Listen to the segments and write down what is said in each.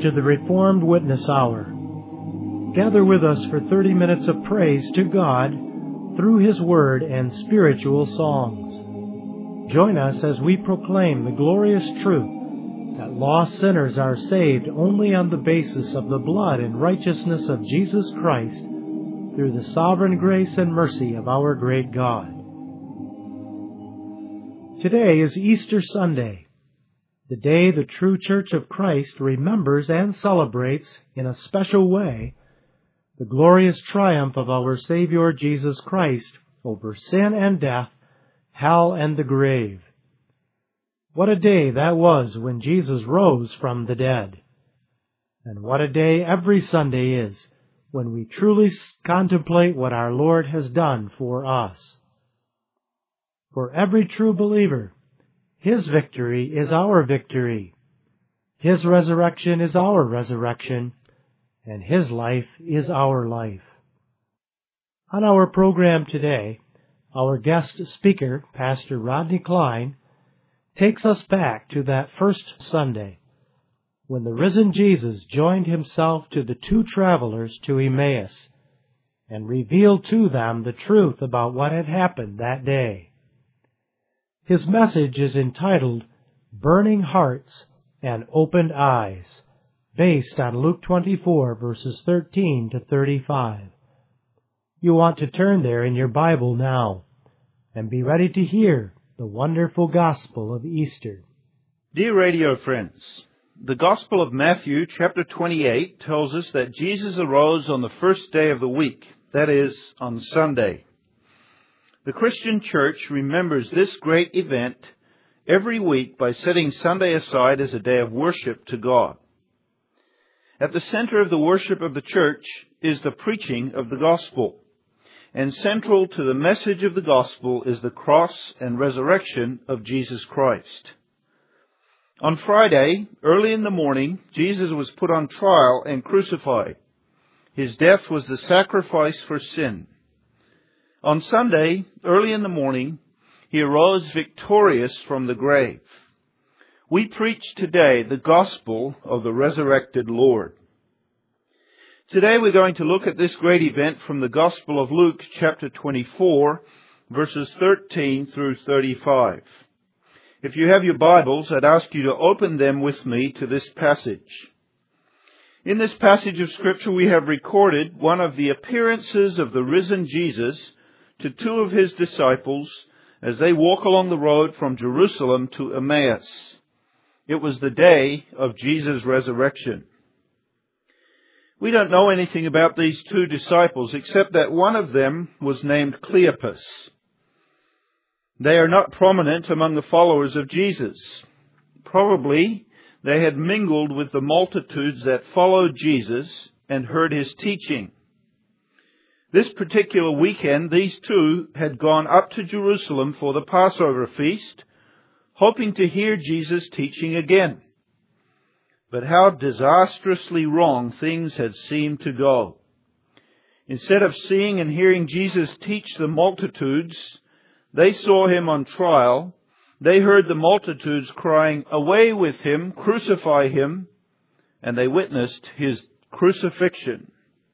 to the Reformed Witness Hour. Gather with us for 30 minutes of praise to God through His Word and spiritual songs. Join us as we proclaim the glorious truth that lost sinners are saved only on the basis of the blood and righteousness of Jesus Christ through the sovereign grace and mercy of our great God. Today is Easter Sunday, the day the true Church of Christ remembers and celebrates in a special way the glorious triumph of our Savior Jesus Christ over sin and death, hell and the grave. What a day that was when Jesus rose from the dead. And what a day every Sunday is when we truly contemplate what our Lord has done for us. For every true believer, His victory is our victory. His resurrection is our resurrection, and His life is our life. On our program today, our guest speaker, Pastor Rodney Klein, takes us back to that first Sunday when the risen Jesus joined Himself to the two travelers to Emmaus and revealed to them the truth about what had happened that day. His message is entitled Burning Hearts and Opened Eyes, based on Luke 24, verses 13 to 35. You want to turn there in your Bible now and be ready to hear the wonderful gospel of Easter. Dear radio friends, the Gospel of Matthew, chapter 28, tells us that Jesus arose on the first day of the week, that is, on Sunday. The Christian Church remembers this great event every week by setting Sunday aside as a day of worship to God. At the center of the worship of the Church is the preaching of the Gospel, and central to the message of the Gospel is the cross and resurrection of Jesus Christ. On Friday, early in the morning, Jesus was put on trial and crucified. His death was the sacrifice for sin. On Sunday, early in the morning, He arose victorious from the grave. We preach today the gospel of the resurrected Lord. Today we're going to look at this great event from the Gospel of Luke, chapter 24, verses 13 through 35. If you have your Bibles, I'd ask you to open them with me to this passage. In this passage of Scripture, we have recorded one of the appearances of the risen Jesus to two of His disciples as they walk along the road from Jerusalem to Emmaus. It was the day of Jesus' resurrection. We don't know anything about these two disciples except that one of them was named Cleopas. They are not prominent among the followers of Jesus. Probably they had mingled with the multitudes that followed Jesus and heard His teaching. This particular weekend, these two had gone up to Jerusalem for the Passover feast, hoping to hear Jesus teaching again. But how disastrously wrong things had seemed to go. Instead of seeing and hearing Jesus teach the multitudes, they saw Him on trial. They heard the multitudes crying, "Away with Him, crucify Him," and they witnessed His crucifixion.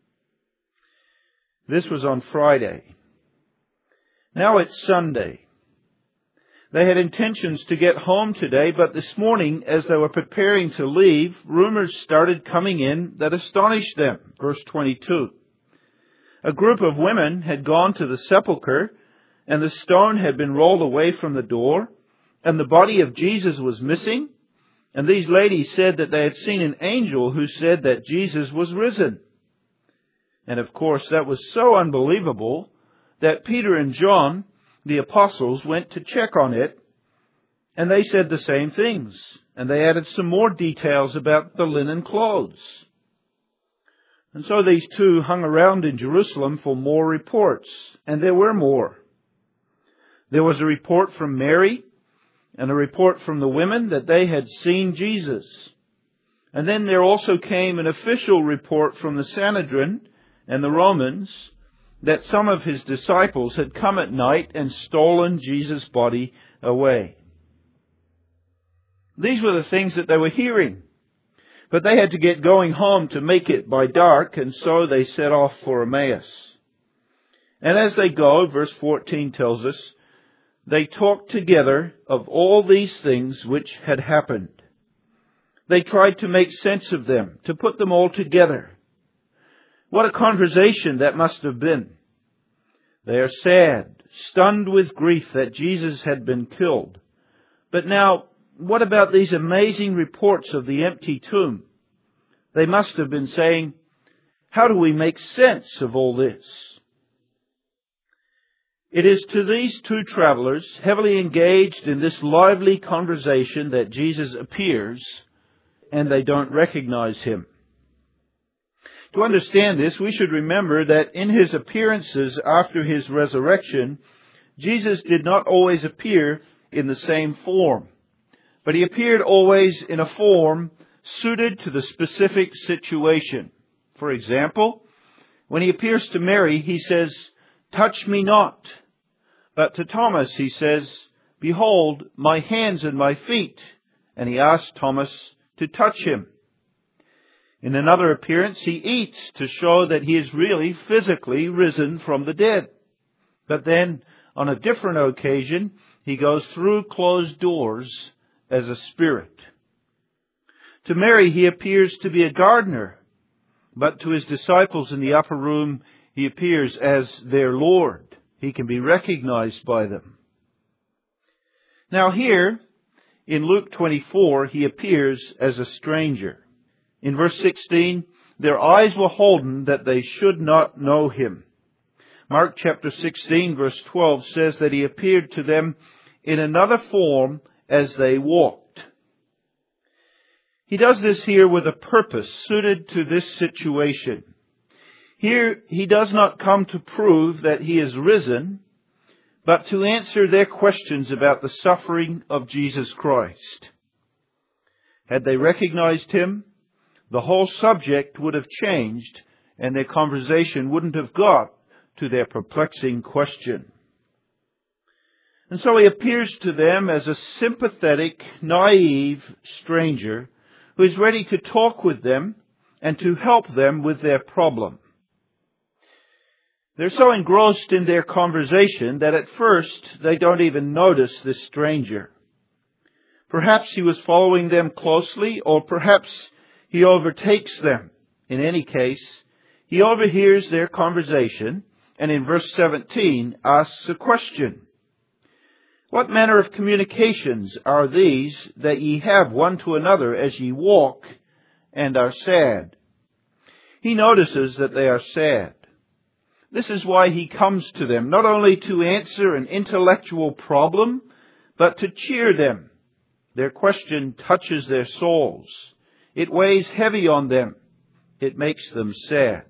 This was on Friday. Now it's Sunday. They had intentions to get home today, but this morning, as they were preparing to leave, rumors started coming in that astonished them. Verse 22. A group of women had gone to the sepulchre, and the stone had been rolled away from the door, and the body of Jesus was missing. And these ladies said that they had seen an angel who said that Jesus was risen. And of course, that was so unbelievable that Peter and John, the apostles, went to check on it, and they said the same things. And they added some more details about the linen clothes. And so these two hung around in Jerusalem for more reports, and there were more. There was a report from Mary and a report from the women that they had seen Jesus. And then there also came an official report from the Sanhedrin and the Romans that some of His disciples had come at night and stolen Jesus' body away. These were the things that they were hearing. But they had to get going home to make it by dark, and so they set off for Emmaus. And as they go, verse 14 tells us, they talked together of all these things which had happened. They tried to make sense of them, to put them all together. What a conversation that must have been. They are sad, stunned with grief that Jesus had been killed. But now, what about these amazing reports of the empty tomb? They must have been saying, how do we make sense of all this? It is to these two travelers, heavily engaged in this lively conversation, that Jesus appears, and they don't recognize Him. To understand this, we should remember that in His appearances after His resurrection, Jesus did not always appear in the same form, but He appeared always in a form suited to the specific situation. For example, when He appears to Mary, He says, "Touch me not." But to Thomas He says, "Behold, my hands and my feet." And He asks Thomas to touch Him. In another appearance, He eats to show that He is really physically risen from the dead. But then, on a different occasion, He goes through closed doors as a spirit. To Mary, He appears to be a gardener, but to His disciples in the upper room, He appears as their Lord. He can be recognized by them. Now here, in Luke 24, He appears as a stranger. In verse 16, their eyes were holden that they should not know Him. Mark chapter 16, verse 12 says that He appeared to them in another form as they walked. He does this here with a purpose suited to this situation. Here, He does not come to prove that He is risen, but to answer their questions about the suffering of Jesus Christ. Had they recognized Him, the whole subject would have changed, and their conversation wouldn't have got to their perplexing question. And so He appears to them as a sympathetic, naive stranger who is ready to talk with them and to help them with their problem. They're so engrossed in their conversation that at first they don't even notice this stranger. Perhaps He was following them closely, or perhaps He overtakes them. In any case, He overhears their conversation, and in verse 17 asks a question. What manner of communications are these that ye have one to another as ye walk and are sad? He notices that they are sad. This is why He comes to them, not only to answer an intellectual problem, but to cheer them. Their question touches their souls. It weighs heavy on them. It makes them sad.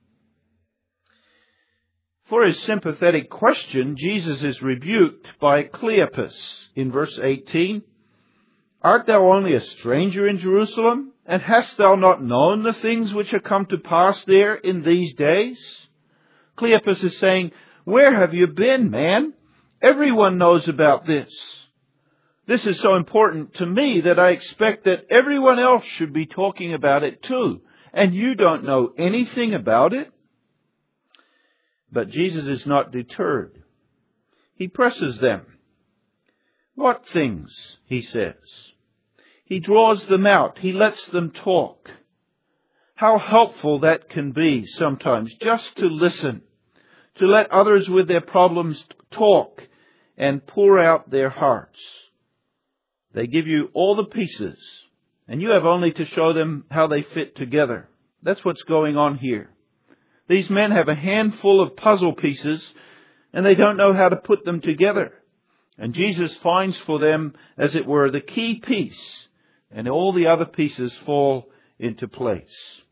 For His sympathetic question, Jesus is rebuked by Cleopas in verse 18. Art thou only a stranger in Jerusalem? And hast thou not known the things which are come to pass there in these days? Cleopas is saying, where have you been, man? Everyone knows about this. This is so important to me that I expect that everyone else should be talking about it too. And you don't know anything about it? But Jesus is not deterred. He presses them. What things? He says. He draws them out. He lets them talk. How helpful that can be sometimes, just to listen, to let others with their problems talk and pour out their hearts. They give you all the pieces, and you have only to show them how they fit together. That's what's going on here. These men have a handful of puzzle pieces, and they don't know how to put them together. And Jesus finds for them, as it were, the key piece, and all the other pieces fall into place.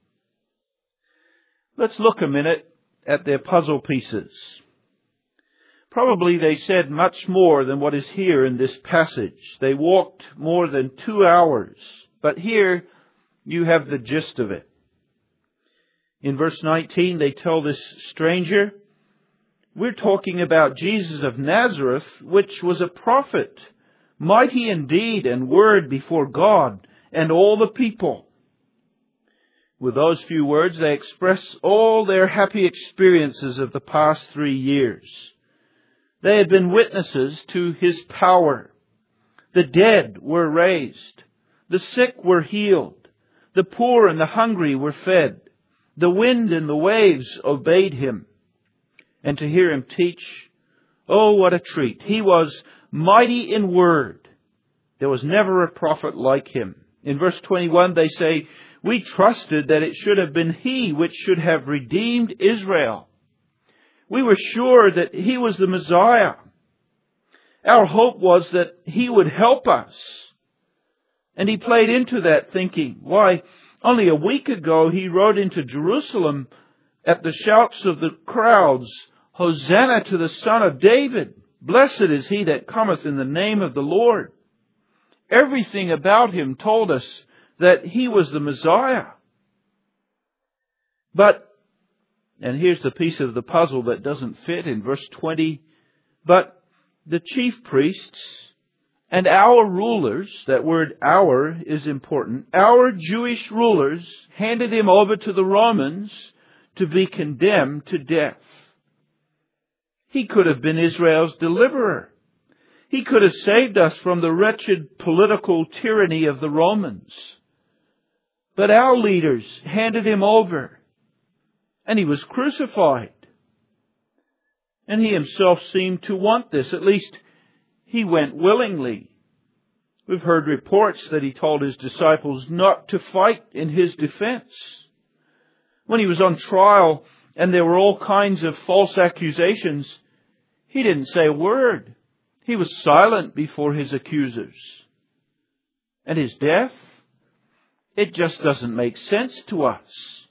Let's look a minute at their puzzle pieces. Probably they said much more than what is here in this passage. They walked more than 2 hours, but here you have the gist of it. In verse 19, they tell this stranger, we're talking about Jesus of Nazareth, which was a prophet, mighty in deed and word before God and all the people. With those few words, they express all their happy experiences of the past 3 years. They had been witnesses to His power. The dead were raised. The sick were healed. The poor and the hungry were fed. The wind and the waves obeyed Him. And to hear Him teach, oh, what a treat. He was mighty in word. There was never a prophet like Him. In verse 21 they say, we trusted that it should have been He which should have redeemed Israel. We were sure that He was the Messiah. Our hope was that He would help us. And He played into that thinking. Why, only a week ago He rode into Jerusalem at the shouts of the crowds, Hosanna to the Son of David. Blessed is He that cometh in the name of the Lord. Everything about Him told us that He was the Messiah. But, and here's the piece of the puzzle that doesn't fit in verse 20, but the chief priests and our rulers, that word our is important, our Jewish rulers handed Him over to the Romans to be condemned to death. He could have been Israel's deliverer. He could have saved us from the wretched political tyranny of the Romans. But our leaders handed Him over, and He was crucified. And He Himself seemed to want this. At least He went willingly. We've heard reports that He told His disciples not to fight in His defense. When He was on trial and there were all kinds of false accusations, He didn't say a word. He was silent before His accusers. And His death? It just doesn't make sense to us.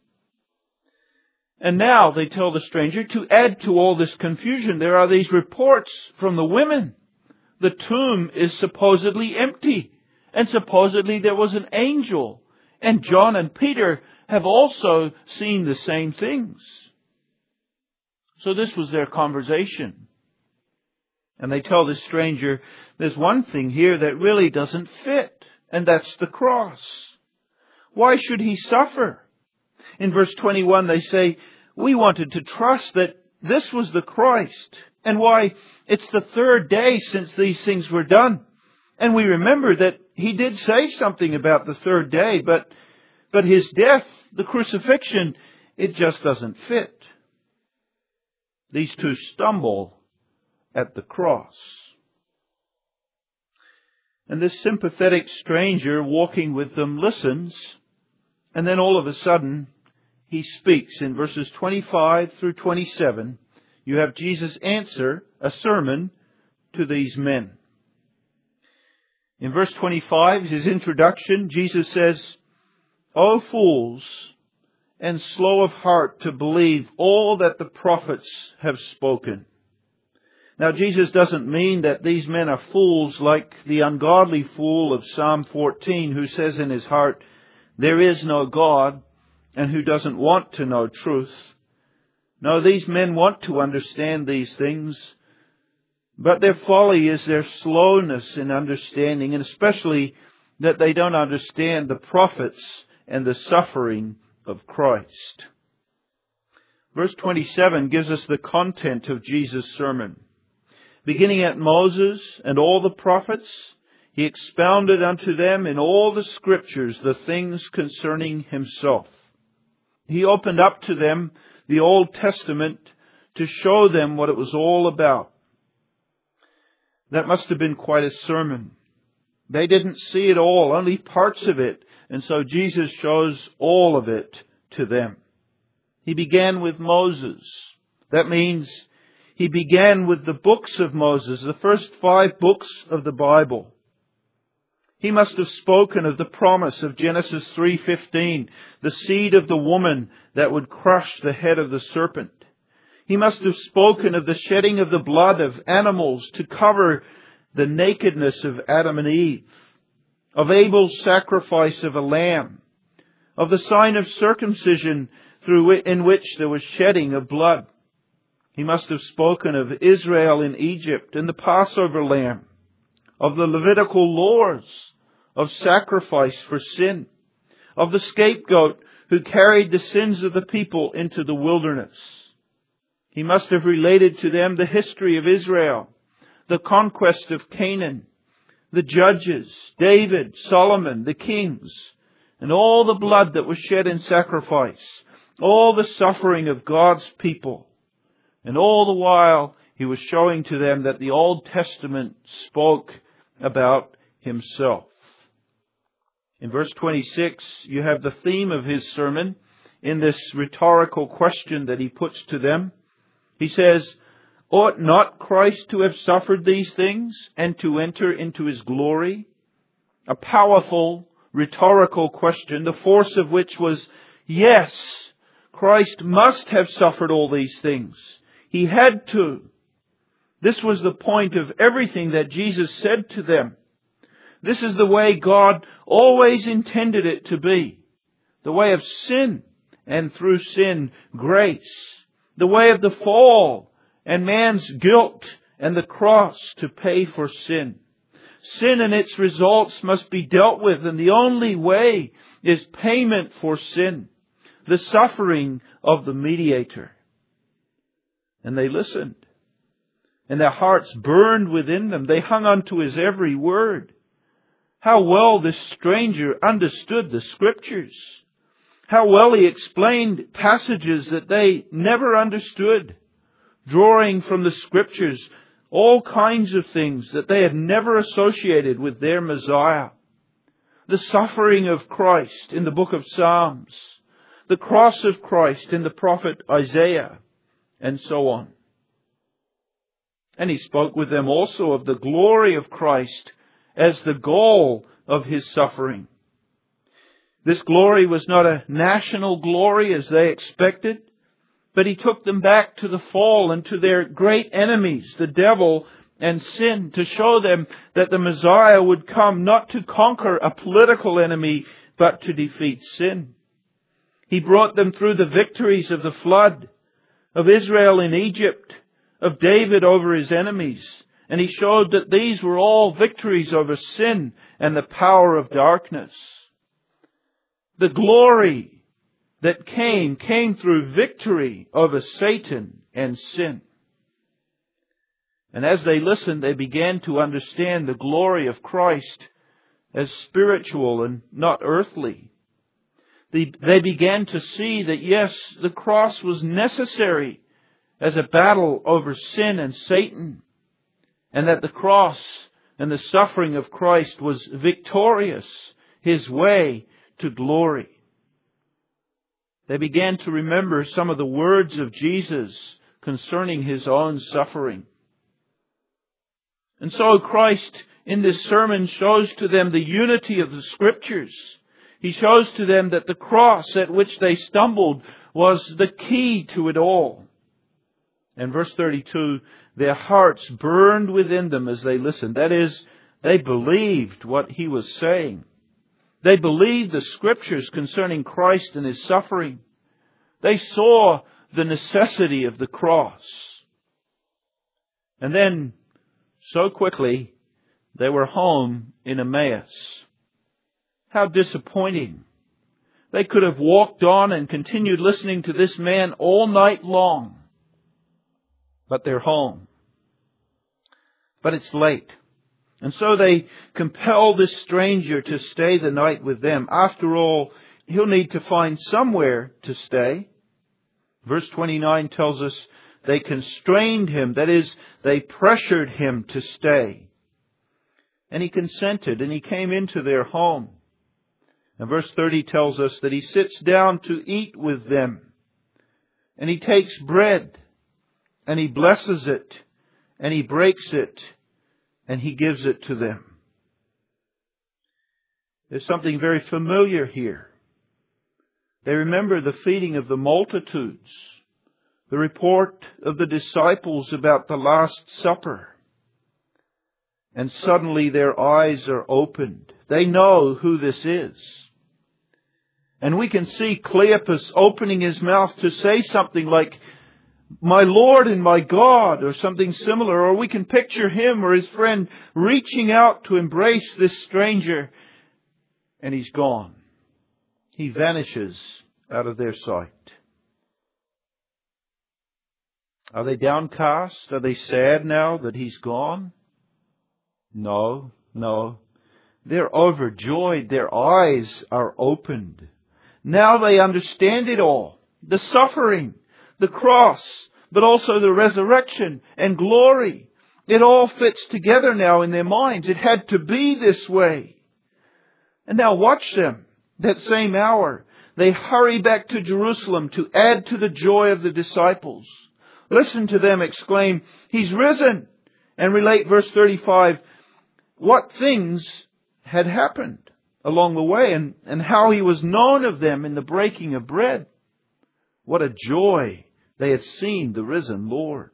And now they tell the stranger, to add to all this confusion, there are these reports from the women. The tomb is supposedly empty. And supposedly there was an angel. And John and Peter have also seen the same things. So this was their conversation. And they tell this stranger, there's one thing here that really doesn't fit. And that's the cross. Why should He suffer? In verse 21 they say, we wanted to trust that this was the Christ. And why, it's the 3rd day since these things were done. And we remember that He did say something about the 3rd day, but His death, the crucifixion, it just doesn't fit. These two stumble at the cross. And this sympathetic stranger walking with them listens, and then all of a sudden He speaks. In verses 25 through 27, you have Jesus answer a sermon to these men. In verse 25, His introduction, Jesus says, O fools, and slow of heart to believe all that the prophets have spoken. Now, Jesus doesn't mean that these men are fools like the ungodly fool of Psalm 14 who says in his heart, there is no God, and who doesn't want to know truth. No, these men want to understand these things, but their folly is their slowness in understanding, and especially that they don't understand the prophets and the suffering of Christ. Verse 27 gives us the content of Jesus' sermon. Beginning at Moses and all the prophets, He expounded unto them in all the Scriptures the things concerning Himself. He opened up to them the Old Testament to show them what it was all about. That must have been quite a sermon. They didn't see it all, only parts of it, and so Jesus shows all of it to them. He began with Moses. That means He began with the books of Moses, the first 5 books of the Bible. He must have spoken of the promise of Genesis 3:15, the seed of the woman that would crush the head of the serpent. He must have spoken of the shedding of the blood of animals to cover the nakedness of Adam and Eve, of Abel's sacrifice of a lamb, of the sign of circumcision in which there was shedding of blood. He must have spoken of Israel in Egypt and the Passover lamb, of the Levitical laws, of sacrifice for sin, of the scapegoat who carried the sins of the people into the wilderness. He must have related to them the history of Israel, the conquest of Canaan, the judges, David, Solomon, the kings, and all the blood that was shed in sacrifice, all the suffering of God's people. And all the while, he was showing to them that the Old Testament spoke about himself. In verse 26, you have the theme of his sermon in this rhetorical question that he puts to them. He says, "Ought not Christ to have suffered these things and to enter into his glory?" A powerful rhetorical question, the force of which was, yes, Christ must have suffered all these things. He had to. This was the point of everything that Jesus said to them. This is the way God always intended it to be. The way of sin, and through sin, grace. The way of the fall, and man's guilt, and the cross to pay for sin. Sin and its results must be dealt with, and the only way is payment for sin. The suffering of the mediator. And they listened. And their hearts burned within them. They hung on to his every word. How well this stranger understood the Scriptures. How well he explained passages that they never understood, drawing from the Scriptures all kinds of things that they had never associated with their Messiah. The suffering of Christ in the book of Psalms, the cross of Christ in the prophet Isaiah, and so on. And he spoke with them also of the glory of Christ as the goal of his suffering. This glory was not a national glory as they expected, but he took them back to the fall and to their great enemies, the devil and sin, to show them that the Messiah would come not to conquer a political enemy, but to defeat sin. He brought them through the victories of the flood, of Israel in Egypt, of David over his enemies. And he showed that these were all victories over sin and the power of darkness. The glory that came through victory over Satan and sin. And as they listened, they began to understand the glory of Christ as spiritual and not earthly. They began to see that, yes, the cross was necessary as a battle over sin and Satan, and that the cross and the suffering of Christ was victorious, his way to glory. They began to remember some of the words of Jesus concerning his own suffering. And so Christ in this sermon shows to them the unity of the Scriptures. He shows to them that the cross at which they stumbled was the key to it all. And verse 32, their hearts burned within them as they listened. That is, they believed what he was saying. They believed the Scriptures concerning Christ and his suffering. They saw the necessity of the cross. And then, so quickly, they were home in Emmaus. How disappointing. They could have walked on and continued listening to this man all night long. But they're home. But it's late. And so they compel this stranger to stay the night with them. After all, he'll need to find somewhere to stay. Verse 29 tells us they constrained him. That is, they pressured him to stay. And he consented, and he came into their home. And verse 30 tells us that he sits down to eat with them. And he takes bread, and he blesses it, and he breaks it, and he gives it to them. There's something very familiar here. They remember the feeding of the multitudes, the report of the disciples about the Last Supper. And suddenly their eyes are opened. They know who this is. And we can see Cleopas opening his mouth to say something like, "My Lord and my God," or something similar. Or we can picture him or his friend reaching out to embrace this stranger. And he's gone. He vanishes out of their sight. Are they downcast? Are they sad now that He's gone? No. They're overjoyed. Their eyes are opened. Now they understand it all. The suffering, the cross, but also the resurrection and glory. It all fits together now in their minds. It had to be this way. And now watch them. That same hour, they hurry back to Jerusalem to add to the joy of the disciples. Listen to them exclaim, He's risen! And relate verse 35, what things had happened along the way and how He was known of them in the breaking of bread. What a joy they had seen the risen Lord.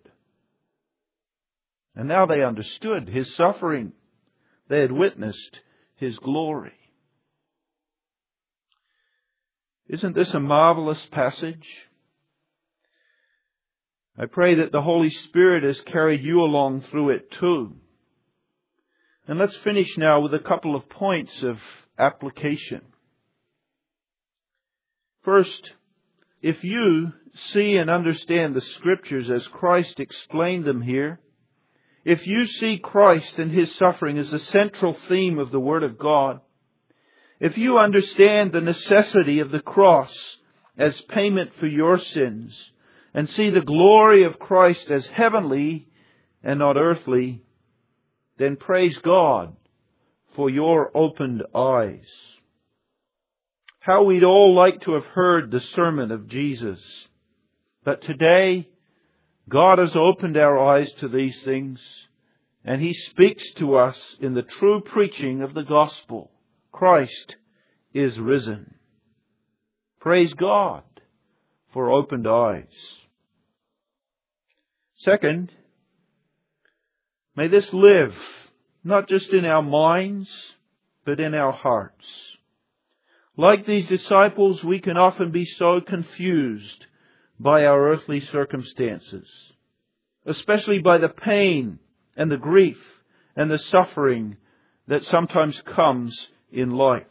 And now they understood His suffering. They had witnessed His glory. Isn't this a marvelous passage? I pray that the Holy Spirit has carried you along through it too. And let's finish now with a couple of points of application. First, if you see and understand the Scriptures as Christ explained them here, if you see Christ and His suffering as the central theme of the Word of God, if you understand the necessity of the cross as payment for your sins, and see the glory of Christ as heavenly and not earthly, then praise God for your opened eyes. How we'd all like to have heard the sermon of Jesus. But today, God has opened our eyes to these things, and He speaks to us in the true preaching of the gospel. Christ is risen. Praise God for opened eyes. Second, may this live not just in our minds, but in our hearts. Like these disciples, we can often be so confused by our earthly circumstances, especially by the pain and the grief and the suffering that sometimes comes in life.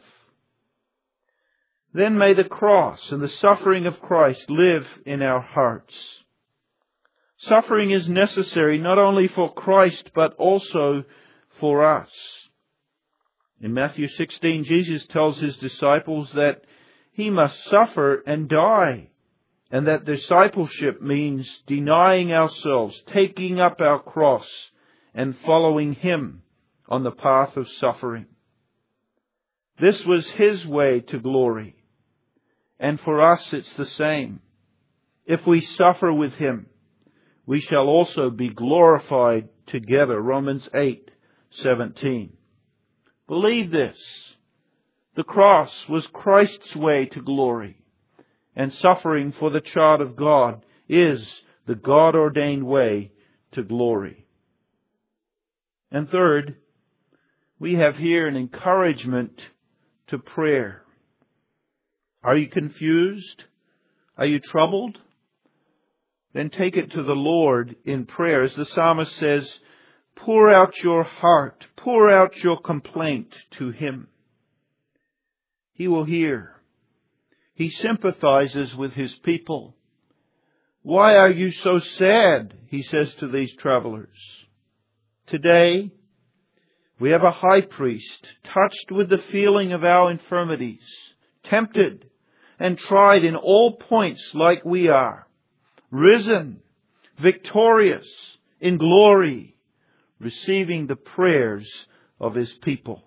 Then may the cross and the suffering of Christ live in our hearts. Suffering is necessary not only for Christ, but also for us. In Matthew 16, Jesus tells His disciples that He must suffer and die, and that discipleship means denying ourselves, taking up our cross, and following Him on the path of suffering. This was His way to glory, and for us it's the same. If we suffer with Him, we shall also be glorified together. Romans 8:17. Believe this. The cross was Christ's way to glory, and suffering for the child of God is the God-ordained way to glory. And third, we have here an encouragement to prayer. Are you confused? Are you troubled? Then take it to the Lord in prayer. As the psalmist says, pour out your heart, pour out your complaint to Him. He will hear. He sympathizes with His people. Why are you so sad? He says to these travelers. Today, we have a high priest touched with the feeling of our infirmities, tempted and tried in all points like we are, risen, victorious in glory, receiving the prayers of His people.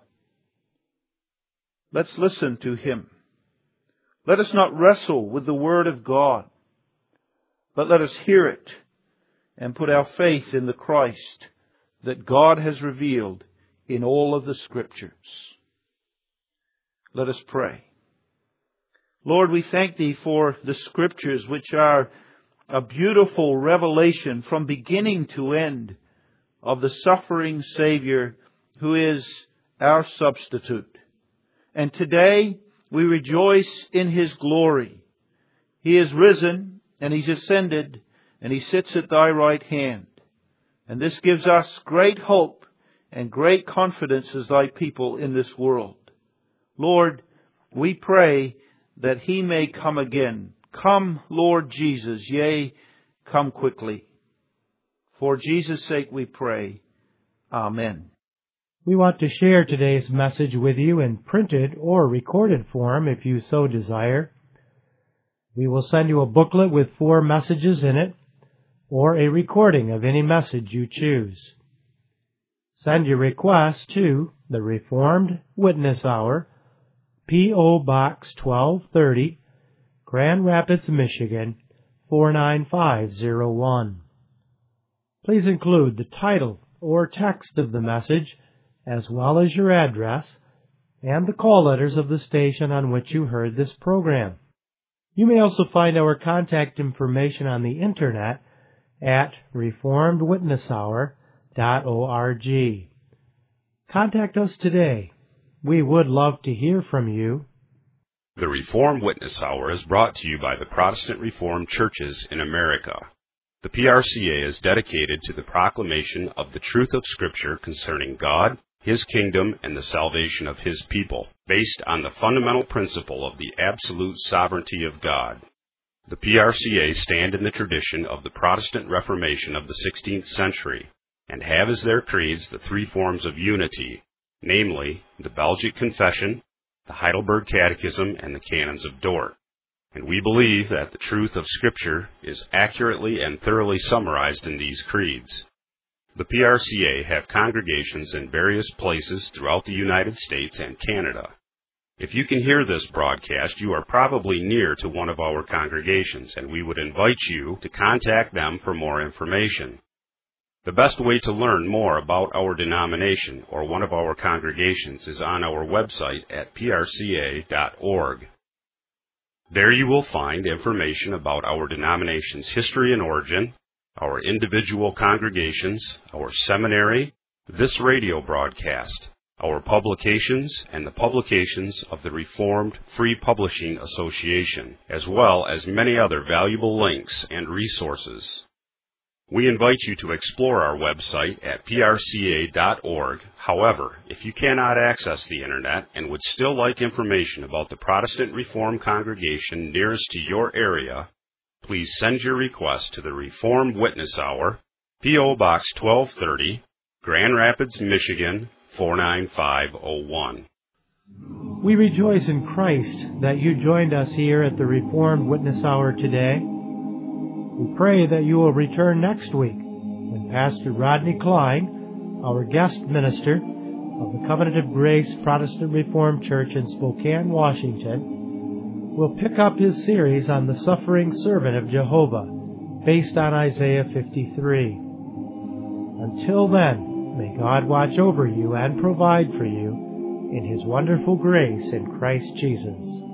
Let's listen to Him. Let us not wrestle with the Word of God, but let us hear it and put our faith in the Christ that God has revealed in all of the Scriptures. Let us pray. Lord, we thank Thee for the Scriptures, which are a beautiful revelation from beginning to end of the suffering Savior who is our substitute. And today we rejoice in His glory. He is risen and He's ascended and He sits at Thy right hand. And this gives us great hope and great confidence as Thy people in this world. Lord, we pray that he may come again. Come, Lord Jesus, yea, come quickly. For Jesus' sake we pray. Amen. We want to share today's message with you in printed or recorded form if you so desire. We will send you a booklet with 4 messages in it, or a recording of any message you choose. Send your request to the Reformed Witness Hour, P.O. Box 1230, Grand Rapids, Michigan, 49501. Please include the title or text of the message, as well as your address, and the call letters of the station on which you heard this program. You may also find our contact information on the Internet at reformedwitnesshour.org. Contact us today. We would love to hear from you. The Reformed Witness Hour is brought to you by the Protestant Reformed Churches in America. The PRCA is dedicated to the proclamation of the truth of Scripture concerning God, His kingdom, and the salvation of His people, based on the fundamental principle of the absolute sovereignty of God. The PRCA stand in the tradition of the Protestant Reformation of the 16th century, and have as their creeds the 3 forms of unity, namely, the Belgic Confession, the Heidelberg Catechism, and the Canons of Dort. And we believe that the truth of Scripture is accurately and thoroughly summarized in these creeds. The PRCA have congregations in various places throughout the United States and Canada. If you can hear this broadcast, you are probably near to one of our congregations, and we would invite you to contact them for more information. The best way to learn more about our denomination or one of our congregations is on our website at prca.org. There you will find information about our denomination's history and origin, our individual congregations, our seminary, this radio broadcast, our publications, and the publications of the Reformed Free Publishing Association, as well as many other valuable links and resources. We invite you to explore our website at prca.org. However, if you cannot access the Internet and would still like information about the Protestant Reformed congregation nearest to your area, please send your request to the Reformed Witness Hour, P.O. Box 1230, Grand Rapids, Michigan, 49501. We rejoice in Christ that you joined us here at the Reformed Witness Hour today. We pray that you will return next week when Pastor Rodney Klein, our guest minister of the Covenant of Grace Protestant Reformed Church in Spokane, Washington, will pick up his series on the suffering servant of Jehovah, based on Isaiah 53. Until then, may God watch over you and provide for you in His wonderful grace in Christ Jesus.